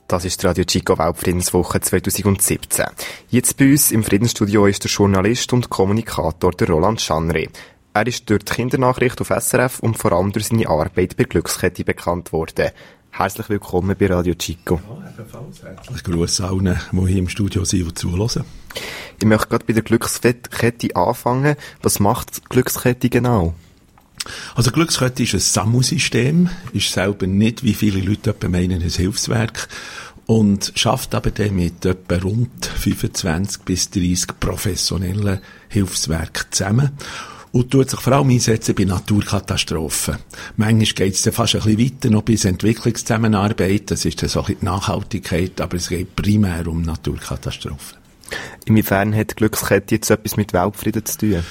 Das ist die Radio Chico Weltfriedenswoche 2017. Jetzt bei uns im Friedensstudio ist der Journalist und Kommunikator der Roland Schanre. Er ist durch die Kindernachricht auf SRF und vor allem durch seine Arbeit bei Glückskette bekannt worden. Herzlich willkommen bei Radio Chico. Ja, ebenfalls. Herzlich Grüße allen, die hier im Studio sind und zuhören. Ich möchte gerade bei der Glückskette anfangen. Was macht die Glückskette genau? Also Glückskette ist ein Sammelsystem, ist selber nicht, wie viele Leute etwa meinen, ein Hilfswerk und schafft aber dann mit etwa rund 25 bis 30 professionellen Hilfswerken zusammen und tut sich vor allem einsetzen bei Naturkatastrophen. Manchmal geht es dann fast ein bisschen weiter, noch bis Entwicklungszusammenarbeit, das ist dann so ein bisschen die Nachhaltigkeit, aber es geht primär um Naturkatastrophen. Inwiefern hat die Glückskette jetzt etwas mit Weltfrieden zu tun?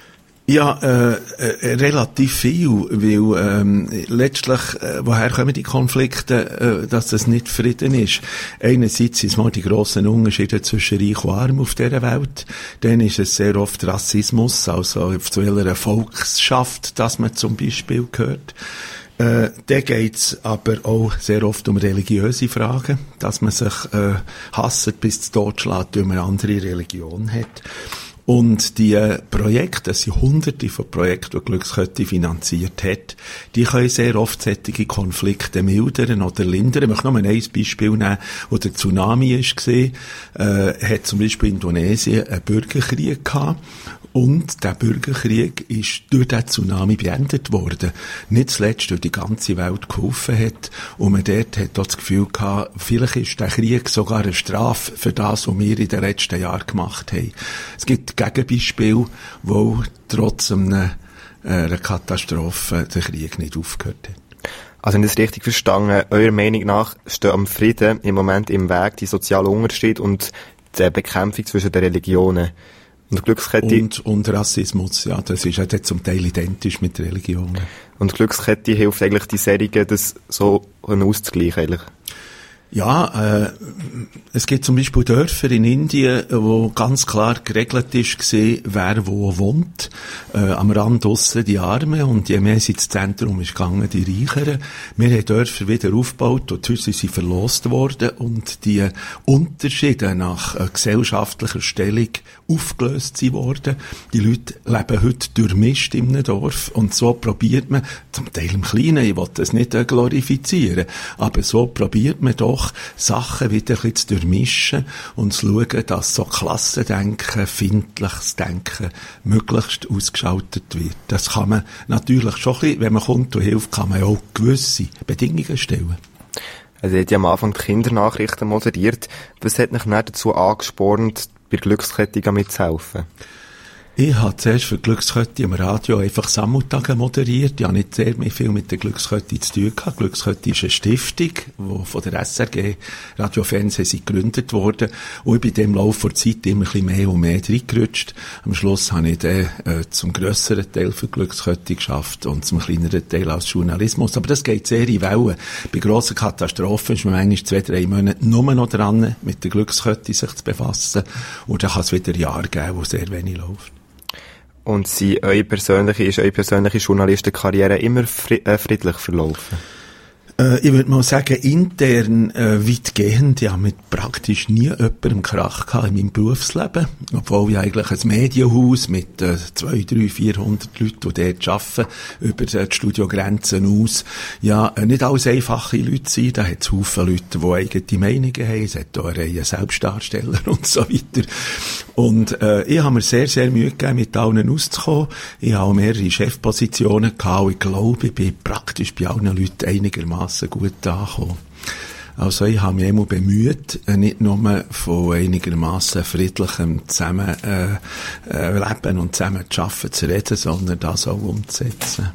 Ja, relativ viel, weil letztlich, woher kommen die Konflikte, dass das nicht Frieden ist? Einerseits sind es mal die grossen Unterschiede zwischen Reich und Arm auf dieser Welt, dann ist es sehr oft Rassismus, also zu welcher Volksschaft, dass man zum Beispiel gehört. Dann geht's aber auch sehr oft um religiöse Fragen, dass man sich hasst bis zu Tod schlägt, weil man eine andere Religion hat. Und die Projekte, das sind Hunderte von Projekten, die Glückskette finanziert hat, die können sehr oft solche Konflikte mildern oder lindern. Ich möchte nur ein Beispiel nehmen, wo der Tsunami war. Hat zum Beispiel Indonesien einen Bürgerkrieg gehabt. Und der Bürgerkrieg ist durch den Tsunami beendet worden. Nicht zuletzt, weil die ganze Welt geholfen hat. Und man dort hat auch das Gefühl gehabt, vielleicht ist der Krieg sogar eine Strafe für das, was wir in den letzten Jahren gemacht haben. Es gibt Gegenbeispiele, wo trotz einer Katastrophe der Krieg nicht aufgehört hat. Also, wenn ich das richtig verstanden, eurer Meinung nach stehen am Frieden im Moment im Weg die soziale Unterschied und die Bekämpfung zwischen den Religionen. Und Glückskette und Rassismus, ja, das ist ja zum Teil identisch mit Religionen. Und Glückskette hilft eigentlich die Serie, das so auszugleichen, eigentlich. Ja, es gibt zum Beispiel Dörfer in Indien, wo ganz klar geregelt ist, wer wo wohnt. Am Rand draussen die Armen und je mehr sie ins Zentrum ist gegangen, die Reicheren. Wir haben Dörfer wieder aufgebaut und die Häuser sind verlost worden und die Unterschiede nach gesellschaftlicher Stellung aufgelöst sind worden. Die Leute leben heute durchmischt in einem Dorf und so probiert man, zum Teil im Kleinen, ich will das nicht glorifizieren, aber so probiert man doch Sachen wieder ein bisschen zu durchmischen und zu schauen, dass so Klassendenken, findliches Denken möglichst ausgeschaltet wird. Das kann man natürlich schon ein bisschen, wenn man kommt und hilft, kann man auch gewisse Bedingungen stellen. Also, ihr habt ja am Anfang die Kindernachrichten moderiert. Was hat euch dann dazu angespornt, bei Glückskette mitzuhelfen? Ich habe zuerst für Glückskette im Radio einfach Sammeltage moderiert. Ich habe nicht sehr viel mit der Glückskette zu tun gehabt. Glückskette ist eine Stiftung, die von der SRG Radio Fernsehen gegründet wurde. Und ich bin dem Lauf der Zeit immer ein bisschen mehr und mehr reingerutscht. Am Schluss habe ich dann zum grösseren Teil für Glückskette geschafft und zum kleineren Teil als Journalismus. Aber das geht sehr in Wellen. Bei grossen Katastrophen ist man eigentlich 2-3 Monate nur noch dran, mit der Glückskette sich zu befassen. Und dann kann es wieder Jahre geben, wo sehr wenig läuft. Und ist eure persönliche Journalistenkarriere immer friedlich verlaufen? Ich würde mal sagen, intern weitgehend. Ich habe mit praktisch nie jemandem Krach gehabt in meinem Berufsleben. Obwohl ich eigentlich ein Medienhaus mit 200, 300, 400 Leuten, die dort arbeiten, über die Studiogrenzen aus. Ja, nicht alles einfache Leute sind. Da hat es Haufen Leute, die eigene Meinungen haben. Es hat auch eine Reihe Selbstdarsteller und so weiter. Und ich habe mir sehr, sehr Mühe gegeben, mit allen auszukommen. Ich habe auch mehrere Chefpositionen gehabt. Und ich glaube, ich bin praktisch bei allen Leuten einigermaßen gut angekommen. Also ich habe mich immer bemüht, nicht nur von einigermaßen friedlichem Zusammenleben und zusammen zu arbeiten, zu reden, sondern das auch umzusetzen.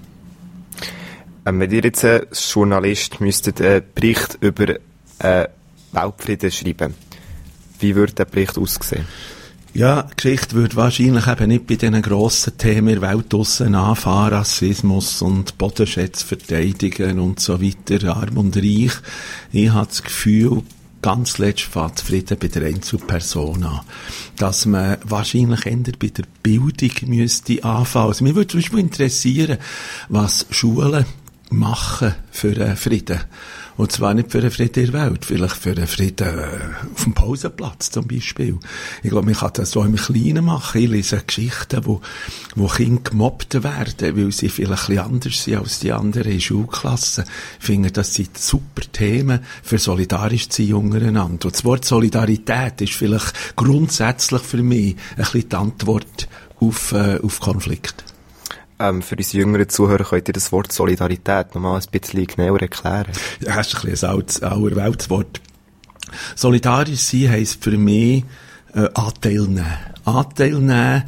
Wenn ihr jetzt als Journalist müsstet einen Bericht über Weltfrieden schreiben, wie würde der Bericht aussehen? Ja, die Geschichte würde wahrscheinlich eben nicht bei diesen grossen Themen in der Welt draussen anfangen, Rassismus und Bodenschätze verteidigen und so weiter, Arm und Reich. Ich habe das Gefühl, ganz letzt fängt Frieden bei der Einzelperson an. Dass man wahrscheinlich eher bei der Bildung müsste anfangen. Also mich würde zum Beispiel interessieren, was Schulen machen für einen Frieden. Und zwar nicht für einen Frieden in der Welt, vielleicht für einen Frieden auf dem Pausenplatz zum Beispiel. Ich glaube, man kann das so im Kleinen machen. Ich lese Geschichten, wo Kinder gemobbt werden, weil sie vielleicht ein bisschen anders sind als die anderen in Schulklassen. Ich finde, das sind super Themen für solidarisch zu sein untereinander. Und das Wort Solidarität ist vielleicht grundsätzlich für mich ein bisschen die Antwort auf Konflikt. Für unsere jüngeren Zuhörer könnt ihr das Wort Solidarität noch mal ein bisschen genauer erklären. Ja, das ist ein bisschen ein allerwelts Wort. Solidarisch sein heisst für mich Anteil nehmen. Anteil nehmen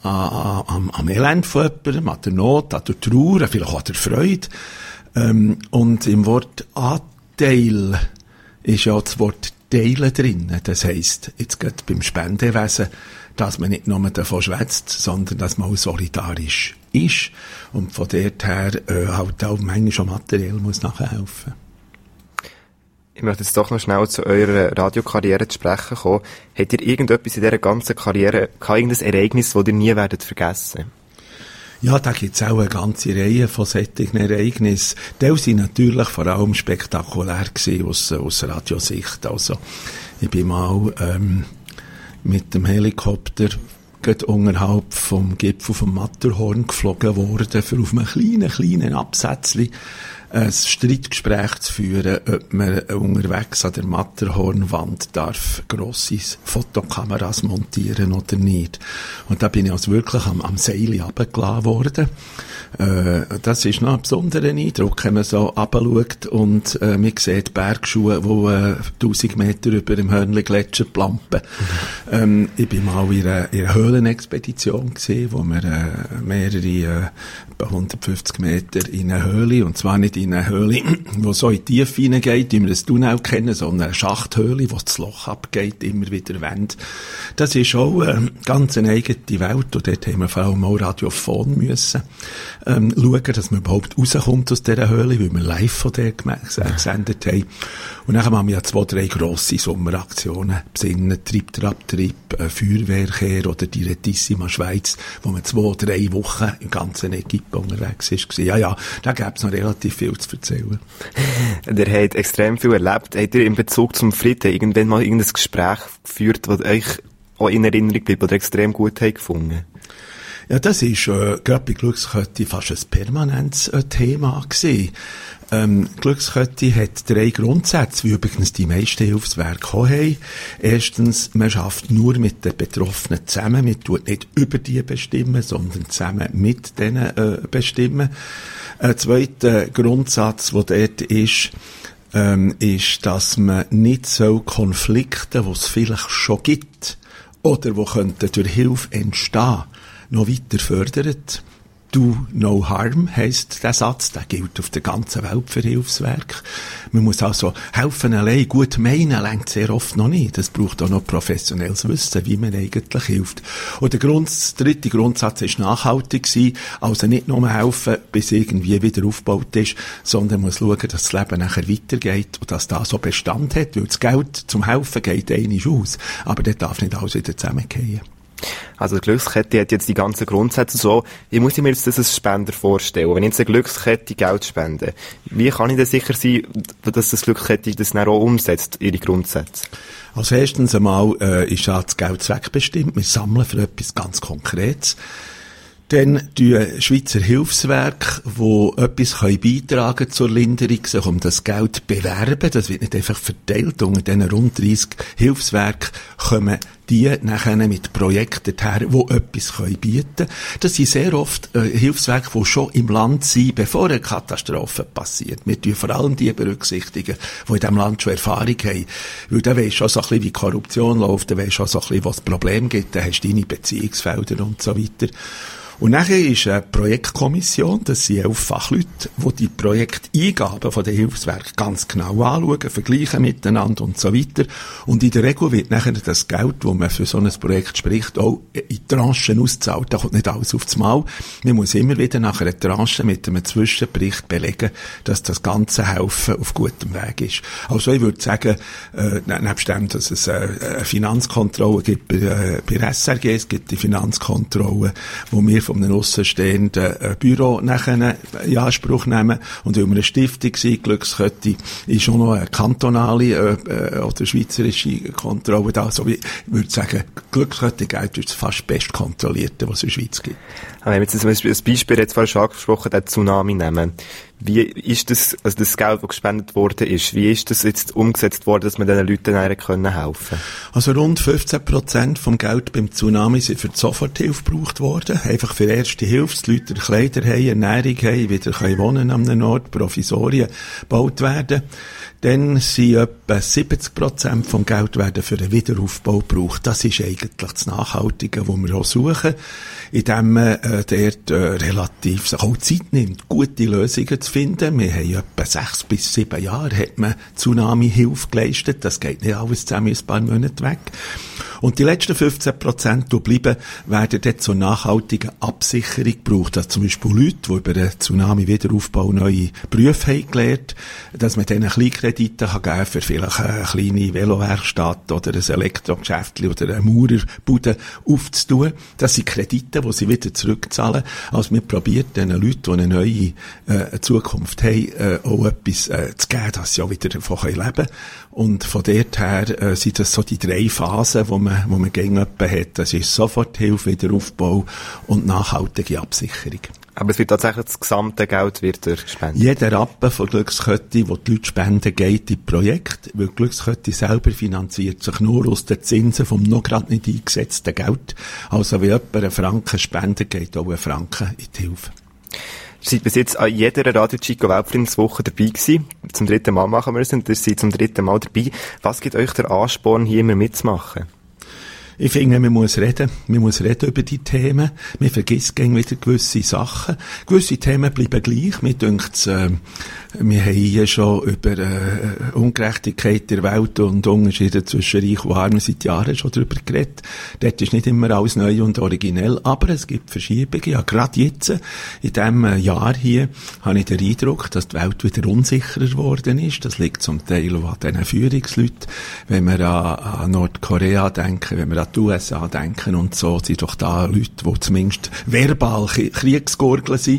am Elend von jemandem, an der Not, an der Trauer, vielleicht auch an der Freude. Und im Wort Anteil ist ja das Wort Teilen drin. Das heisst, jetzt geht beim Spendewesen, dass man nicht nur davon schwätzt, sondern dass man auch solidarisch ist und von dort her halt auch manchmal schon materiell muss nachhelfen. Ich möchte jetzt doch noch schnell zu eurer Radiokarriere zu sprechen kommen. Habt ihr irgendetwas in dieser ganzen Karriere, irgendein Ereignis, das ihr nie werdet vergessen? Ja, da gibt's auch eine ganze Reihe von solchen Ereignissen. Die sind natürlich vor allem spektakulär gewesen aus Radiosicht. Also, ich bin mal mit dem Helikopter unterhalb vom Gipfel vom Matterhorn geflogen worden, für auf einem kleinen Absätzchen ein Streitgespräch zu führen, ob man unterwegs an der Matterhornwand darf grosse Fotokameras montieren oder nicht. Und da bin ich also wirklich am Seil runtergelassen worden. Das ist noch ein besonderer Eindruck, wenn man so runterschaut und man sieht Bergschuhe, die 1000 Meter über dem Hörnli-Gletscher plampen. Ich bin mal in einer Höhlenexpedition gesehen, wo wir mehrere 150 Meter in eine Höhle, und zwar nicht in eine Höhle, die so in die Tiefe hineingeht, wie wir das Tunnel kennen, sondern eine Schachthöhle, wo das Loch abgeht, immer wieder Wände. Das ist auch ganz eine eigene Welt, und dort haben wir vor allem auch radiophon müssen schauen, dass man überhaupt rauskommt aus dieser Höhle, weil wir live von der gesendet haben. Und dann haben wir ja 2, 3 grosse Sommeraktionen besinnen, Treibtrabtrieb, Feuerwehrkehr oder die Retissima Schweiz, wo man 2, 3 Wochen im ganzen Equipe unterwegs ist. Ja, da gäbe es noch relativ viel zu erzählen. Ihr habt extrem viel erlebt. Habt ihr in Bezug zum Frieden irgendwann mal irgendein Gespräch geführt, das euch auch in Erinnerung bleibt, das ihr extrem gut habt gefunden? Ja, das ist gerade bei Glückskette fast ein permanentes Thema gewesen. Glückskette hat 3 Grundsätze, wie übrigens die meisten Hilfswerke auch haben. Erstens, man schafft nur mit den Betroffenen zusammen. Man tut nicht über die bestimmen, sondern zusammen mit denen bestimmen. Ein zweiter Grundsatz, der dort ist, dass man nicht so Konflikte, die es vielleicht schon gibt, oder die könnten durch Hilfe entstehen, noch weiter fördert. Do no harm heisst der Satz, der gilt auf der ganzen Welt für Hilfswerke. Man muss also helfen allein, gut meinen, lenkt sehr oft noch nicht. Es braucht auch noch professionelles Wissen, wie man eigentlich hilft. Und der dritte Grundsatz ist nachhaltig sein, also nicht nur helfen, bis irgendwie wieder aufgebaut ist, sondern muss schauen, dass das Leben nachher weitergeht und dass das so Bestand hat, weil das Geld zum Helfen geht einmal aus, aber das darf nicht alles wieder zusammengehen. Also die Glückskette hat jetzt die ganzen Grundsätze so. Ich muss mir jetzt das als Spender vorstellen. Wenn ich jetzt eine Glückskette Geld spende, wie kann ich denn sicher sein, dass das Glückskette das dann auch umsetzt, ihre Grundsätze? Als erstens einmal ist ja das Geld zweckbestimmt. Wir sammeln für etwas ganz Konkretes. Dann die Schweizer Hilfswerke, die etwas beitragen können zur Linderung, sich um das Geld bewerben. Das wird nicht einfach verteilt. Unter diesen rund 30 Hilfswerken kommen die nachher mit Projekten her, die etwas bieten können. Das sind sehr oft Hilfswerke, die schon im Land sind, bevor eine Katastrophe passiert. Wir tun vor allem die berücksichtigen, die in diesem Land schon Erfahrung haben. Weil da weisst du schon so ein bisschen, wie Korruption läuft, da weisst du schon so ein bisschen, was es Probleme gibt, da hast du deine Beziehungsfelder und so weiter. Und nachher ist eine Projektkommission, das sind 11 Fachleute, die die Projekteingaben von den Hilfswerken ganz genau anschauen, vergleichen miteinander und so weiter. Und in der Regel wird nachher das Geld, das man für so ein Projekt spricht, auch in Tranchen ausgezahlt. Da kommt nicht alles aufs Mal. Man muss immer wieder nach einer Tranche mit einem Zwischenbericht belegen, dass das ganze Helfen auf gutem Weg ist. Also ich würde sagen, nebst dem, dass es eine Finanzkontrolle gibt bei SRG, es gibt die Finanzkontrolle, wo wir von einem aussenstehenden Büro nachher in Anspruch nehmen. Und weil wir eine Stiftung sind, Glückskette, ist auch noch eine kantonale oder schweizerische Kontrolle da. Also ich würde sagen, Glückskette Geld ist das fast bestkontrollierte, was es in der Schweiz gibt. Wenn wir jetzt zum Beispiel ein Beispiel jetzt vorhin schon angesprochen, den Tsunami nehmen. Wie ist das, also das Geld, das gespendet worden ist, wie ist das jetzt umgesetzt worden, dass man diesen Leuten helfen können? Also rund 15% vom Geld beim Tsunami sind für die Soforthilfe gebraucht worden. Einfach für erste Hilfe, dass die Leute Kleider haben, Ernährung haben, wieder wohnen an einem Ort, Provisorien gebaut werden. Dann sind etwa 70% vom Geld werden für den Wiederaufbau gebraucht. Das ist eigentlich das Nachhaltige, was wir auch suchen, indem man dort relativ auch Zeit nimmt, gute Lösungen zu finden. Wir haben etwa 6 bis 7 Jahre hat man Tsunami-Hilfe geleistet. Das geht nicht alles zusammen in ein paar Monaten weg. Und die letzten 15%, die bleiben, werden dort zur nachhaltigen Absicherung gebraucht. Also zum Beispiel Leute, die über den Tsunami-Wiederaufbau neue Berufe haben gelernt, dass man denen Kleinkredite geben kann für vielleicht eine kleine Velowerkstatt oder ein Elektrogeschäft oder eine Maurerbude aufzutun. Das sind Kredite, die sie wieder zurückzahlen. Also wir probieren den Leuten, die eine neue Zukunft haben, auch etwas zu geben, dass sie auch wieder davon leben können. Und von dort her sind das so die 3 Phasen, wo man gegen jemanden hat. Das ist Soforthilfe, Wiederaufbau und nachhaltige Absicherung. Aber es wird tatsächlich das gesamte Geld wird gespendet? Jeder Rappen von Glückskette, wo die Leute spenden, geht in Projekt, weil Glückskette selber finanziert sich nur aus den Zinsen vom noch gerade nicht eingesetzten Geld. Also wenn jemand einen Franken spendet, geht auch ein Franken in die Hilfe. Ihr seid bis jetzt an jeder Radio Chico Weltfriedenswoche dabei gewesen. Zum 3. Mal machen wir es und ihr seid zum 3. Mal dabei. Was gibt euch der Ansporn, hier immer mitzumachen? Ich finde, man muss reden. Man muss reden über die Themen. Man vergisst gern wieder gewisse Sachen. Gewisse Themen bleiben gleich. Mir denkt, wir haben hier schon über Ungerechtigkeit der Welt und Unterschiede zwischen Reich und Arm seit Jahren schon darüber geredet. Dort ist nicht immer alles neu und originell, aber es gibt Verschiebungen. Ja, gerade jetzt, in diesem Jahr hier, habe ich den Eindruck, dass die Welt wieder unsicherer geworden ist. Das liegt zum Teil an diesen Führungsleuten. Wenn wir an Nordkorea denken, wenn wir an die USA denken und so, sind doch da Leute, die zumindest verbal Kriegsgurgeln sind.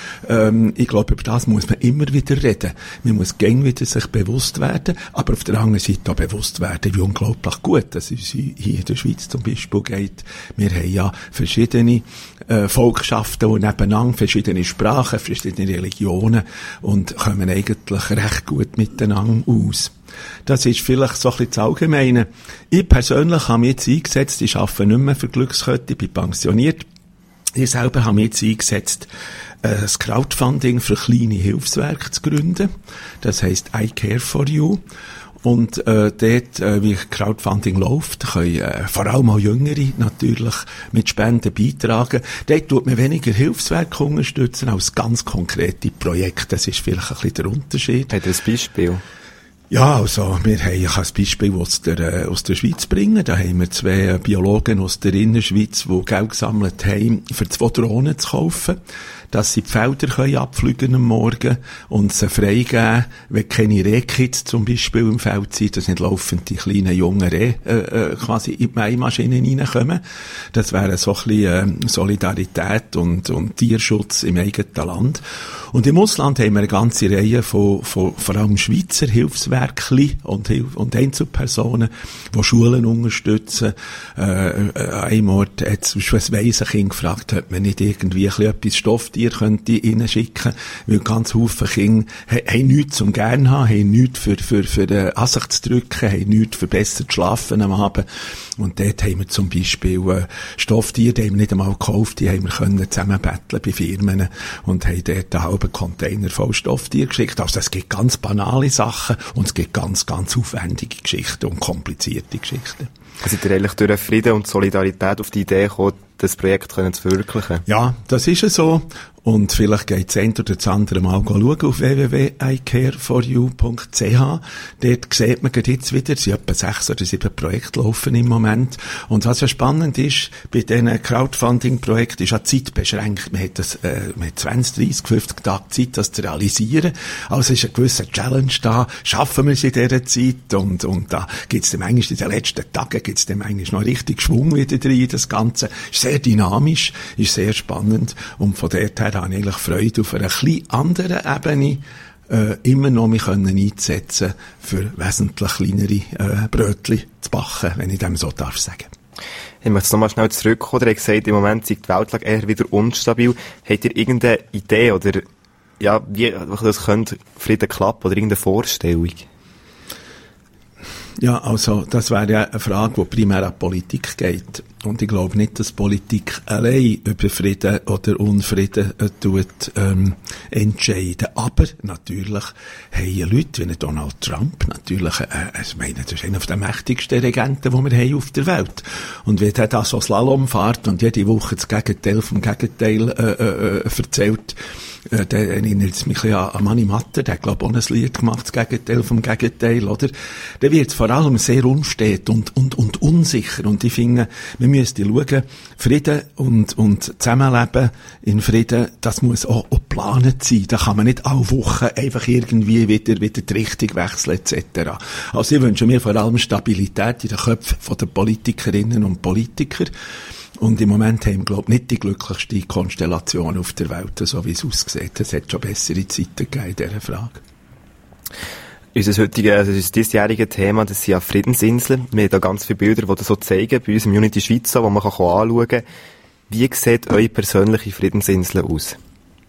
Ich glaube, über das muss man immer wieder reden. Man muss gern wieder sich bewusst werden, aber auf der anderen Seite auch bewusst werden, wie unglaublich gut es uns hier in der Schweiz zum Beispiel geht. Wir haben ja verschiedene Volkschaften, die nebeneinander, verschiedene Sprachen, verschiedene Religionen und kommen eigentlich recht gut miteinander aus. Das ist vielleicht so ein bisschen das Allgemeine. Ich persönlich habe mich jetzt eingesetzt, ich arbeite nicht mehr für Glückskette, ich bin pensioniert. Ich selber habe mich jetzt eingesetzt, ein Crowdfunding für kleine Hilfswerke zu gründen. Das heisst I Care for You. Und dort, wie Crowdfunding läuft, können vor allem auch Jüngere natürlich mit Spenden beitragen. Dort tut man weniger Hilfswerke unterstützen als ganz konkrete Projekte. Das ist vielleicht ein bisschen der Unterschied. Hat er ein Beispiel? Ja, also, ich kann ein Beispiel aus der Schweiz bringen. Da haben wir 2 Biologen aus der Innerschweiz, die Geld gesammelt haben, für 2 Drohnen zu kaufen, dass sie die Felder abfliegen am Morgen und sie freigeben, wenn keine Rehkits zum Beispiel im Feld sind, dass nicht laufend die kleinen jungen Rehe quasi in die Mähmaschinen reinkommen. Das wäre so ein bisschen Solidarität und Tierschutz im eigenen Land. Und im Ausland haben wir eine ganze Reihe von vor allem Schweizer Hilfswerkli und Einzelpersonen, die Schulen unterstützen. An einem Ort hat zum Beispiel ein Waisenkind gefragt, ob man nicht irgendwie etwas Stofftier könnte reinschicken, weil ganz viele Kinder haben nichts zum Gern haben, haben nichts für an sich zu drücken, haben nichts für besser zu schlafen am Abend. Und dort haben wir zum Beispiel Stofftiere, die haben wir nicht einmal gekauft, die haben wir können zusammenbetteln bei Firmen und haben dort einen halben Container voll Stofftiere geschickt. Also es gibt ganz banale Sachen und es gibt ganz, ganz aufwendige Geschichten und komplizierte Geschichten. Seid ihr eigentlich durch Frieden und Solidarität auf die Idee gekommen, das Projekt zu verwirklichen? Ja, das ist es so. Und vielleicht geht das eine oder das andere mal schauen auf www.icareforyou.ch. Dort sieht man jetzt wieder, es sind etwa 6 oder 7 Projekte laufen im Moment. Und was ja spannend ist, bei diesen Crowdfunding-Projekten ist ja Zeit beschränkt. Man hat 20, 30, 50 Tage Zeit, das zu realisieren. Also ist ein gewisser Challenge da. Schaffen wir es in dieser Zeit? Und da gibt's dem eigentlich in den letzten Tagen gibt's dem eigentlich noch richtig Schwung wieder drin. Das Ganze ist sehr dynamisch, ist sehr spannend. Und von dort her habe ich eigentlich Freude, auf einer etwas anderen Ebene immer noch mich einsetzen für wesentlich kleinere Brötchen zu backen, wenn ich dem so darf sagen. Ich möchte nochmal schnell zurückkommen. Ihr habt gesagt, im Moment sei die Weltlage eher wieder unstabil. Habt ihr irgendeine Idee oder ja, wie das könnte Frieden klappen oder irgendeine Vorstellung? Ja, also das wäre ja eine Frage, die primär an Politik geht. Und ich glaube nicht, dass Politik allein über Frieden oder Unfrieden entscheiden. Aber natürlich haben Leute wie Donald Trump natürlich, ich meine, das ist einer der mächtigsten Regenten, die wir haben auf der Welt. Und wenn der da so Slalom fährt und jede Woche das Gegenteil vom Gegenteil erzählt, dann erinnert es mich an Manni Matter, der hat, glaube ich, auch ein Lied gemacht, das Gegenteil vom Gegenteil, oder? Dann wird es vor allem sehr unstet und unsicher. Und ich finde, wir müssen schauen, Frieden und Zusammenleben in Frieden, das muss auch geplant sein. Da kann man nicht alle Wochen einfach irgendwie wieder die Richtung wechseln, etc. Also ich wünsche mir vor allem Stabilität in den Köpfen der Politikerinnen und Politiker. Und im Moment haben wir, glaube ich, nicht die glücklichste Konstellation auf der Welt, so wie es aussieht. Es hat schon bessere Zeiten gegeben in dieser Frage. Unser diesjähriges Thema, das sind ja Friedensinseln. Wir haben da ganz viele Bilder, die das so zeigen, bei uns im Unity Schweiz, wo man anschauen kann. Wie sieht eure persönliche Friedensinsel aus?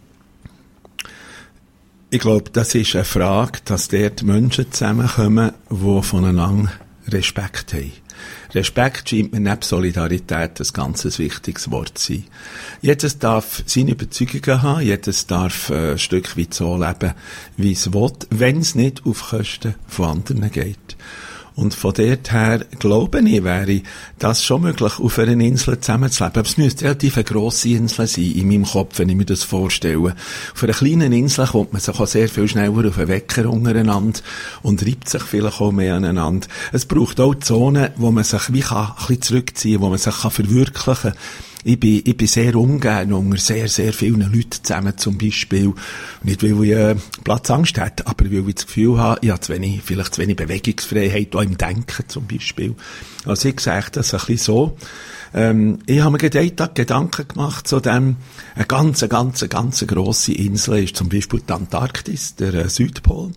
Ich glaube, das ist eine Frage, dass dort Menschen zusammenkommen, die voneinander Respekt haben. Respekt scheint mir neben Solidarität ein ganz wichtiges Wort sein. Jedes darf seine Überzeugungen haben, jedes darf ein Stück weit so leben, wie es will, wenn es nicht auf Kosten von anderen geht. Und von dort her, glaube ich, wäre das schon möglich, auf einer Insel zusammenzuleben. Aber es müsste relativ eine grosse Insel sein, in meinem Kopf, wenn ich mir das vorstelle. Auf einer kleinen Insel kommt man sich auch sehr viel schneller auf den Wecker untereinander und reibt sich vielleicht auch mehr aneinander. Es braucht auch Zonen, wo man sich wie ein bisschen zurückziehen kann, wo man sich verwirklichen kann. Ich bin sehr ungern unter sehr, sehr vielen Leuten zusammen, zum Beispiel. Nicht, weil ich Platzangst hätte, aber weil ich das Gefühl habe, ich habe vielleicht zu wenig Bewegungsfreiheit, auch im Denken zum Beispiel. Also ich sehe das ein bisschen so. Ich habe mir jeden Tag Gedanken gemacht zu dem, eine ganz grosse Insel ist zum Beispiel die Antarktis, der Südpol.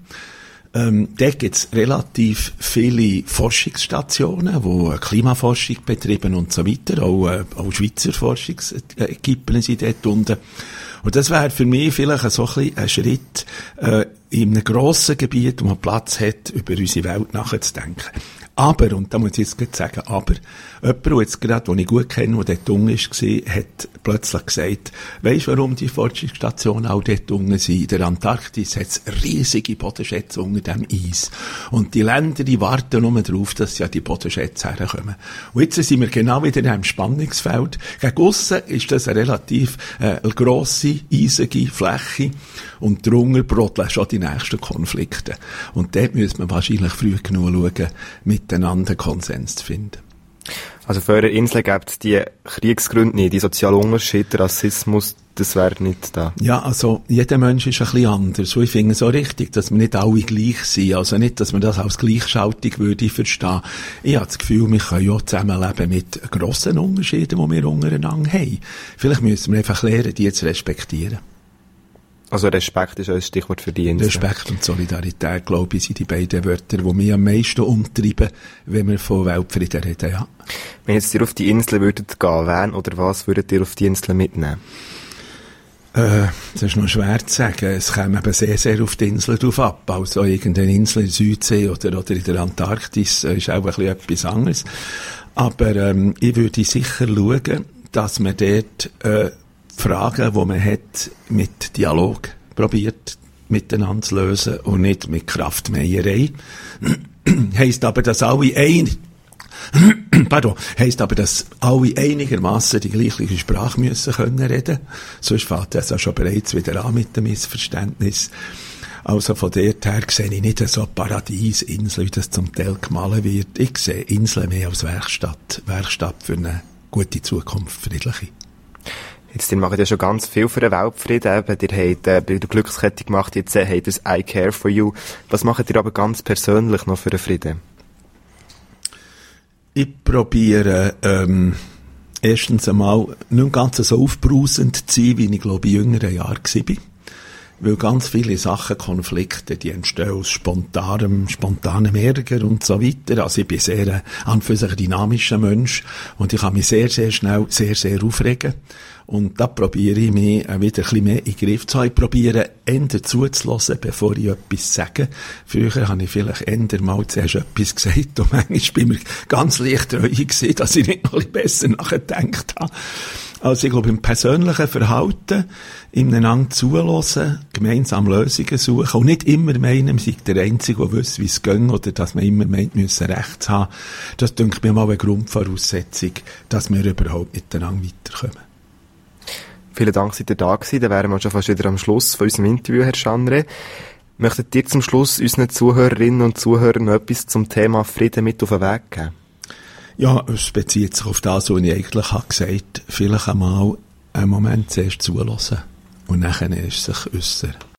Dort gibt's relativ viele Forschungsstationen, die Klimaforschung betreiben und so weiter. Auch Schweizer Forschungsequipen sind dort unten. Und das wäre für mich vielleicht so ein Schritt, in einem grossen Gebiet, wo man Platz hat, über unsere Welt nachzudenken. Aber, und da muss ich jetzt gerade sagen, aber, jemand, der jetzt gerade, den ich gut kenne, der dort unten war, hat plötzlich gesagt, weisst du, warum die Forschungsstationen auch dort unten sind? In der Antarktis hat es riesige Bodenschätze unter dem Eis. Und die Länder, die warten nur darauf, dass ja die Bodenschätze herkommen. Und jetzt sind wir genau wieder in einem Spannungsfeld. Gegen aussen ist das eine relativ grosse, eisige Fläche. Und darunter brodeln schon die nächsten Konflikte. Und dort müssen wir wahrscheinlich früh genug schauen, miteinander Konsens zu finden. Also für eure Insel gibt es die Kriegsgründe nicht, die sozialen Unterschiede, Rassismus, das wäre nicht da. Ja, also jeder Mensch ist ein bisschen anders. Und ich finde es auch richtig, dass wir nicht alle gleich sind. Also nicht, dass man das als Gleichschaltung würde verstehen. Ich habe das Gefühl, wir können ja zusammenleben mit grossen Unterschieden, die wir untereinander haben. Vielleicht müssen wir einfach lernen, die zu respektieren. Also Respekt ist ein Stichwort für die Insel. Respekt und Solidarität, glaube ich, sind die beiden Wörter, die mich am meisten umtreiben, wenn wir von Weltfrieden reden, ja. Wenn jetzt ihr auf die Insel würdet gehen, wen oder was würdet ihr auf die Insel mitnehmen? Das ist noch schwer zu sagen. Es käme eben sehr, sehr auf die Insel drauf ab. Also irgendeine Insel in der Südsee oder in der Antarktis ist auch ein bisschen etwas anderes. Aber ich würde sicher schauen, dass man dort Fragen, die man hat, mit Dialog probiert miteinander zu lösen und nicht mit Kraftmeierei. Heisst aber, dass alle Pardon. Heisst aber, dass alle einigermaßen die gleiche Sprache müssen können reden. Sonst fängt das auch schon bereits wieder an mit dem Missverständnis. Also von dort her sehe ich nicht so Paradiesinsel, wie das zum Teil gemalt wird. Ich sehe Inseln mehr als Werkstatt für eine gute Zukunft, friedliche. Jetzt, ihr macht ja schon ganz viel für den Weltfrieden. Ihr habt bei der Glückskette gemacht, jetzt habt ihr das I Care for You. Was macht ihr aber ganz persönlich noch für den Frieden? Ich probiere, erstens einmal nicht ganz so aufbrausend zu sein, wie ich glaube in jüngeren Jahren war. Weil ganz viele Sachen, Konflikte, die entstehen aus spontanem Ärger und so weiter. Also ich bin sehr, an für sich ein dynamischer Mensch und ich kann mich sehr, sehr schnell sehr aufregen. Und da probiere ich mich wieder ein bisschen mehr in den Griff zu haben. Ich probiere, eher zuzulassen, bevor ich etwas sage. Früher habe ich vielleicht eher mal zuerst etwas gesagt und manchmal bin ich mir ganz leicht treu gewesen, dass ich nicht noch ein bisschen besser nachgedacht habe. Also ich glaube, im persönlichen Verhalten, ineinander zuhören, gemeinsam Lösungen suchen und nicht immer meinen, man sei der Einzige, der wüsste, wie es geht, oder dass man immer meint, wir müssen rechts haben. Das denke mir mal eine Grundvoraussetzung, dass wir überhaupt miteinander weiterkommen. Vielen Dank, seid ihr da gewesen. Dann wären wir schon fast wieder am Schluss von unserem Interview, Herr Schanre. Möchtet ihr zum Schluss unseren Zuhörerinnen und Zuhörern noch etwas zum Thema Frieden mit auf den Weg geben? Ja, es bezieht sich auf das, was ich eigentlich gesagt habe. Vielleicht einmal einen Moment zuerst zulassen und nachher erst sich äußern.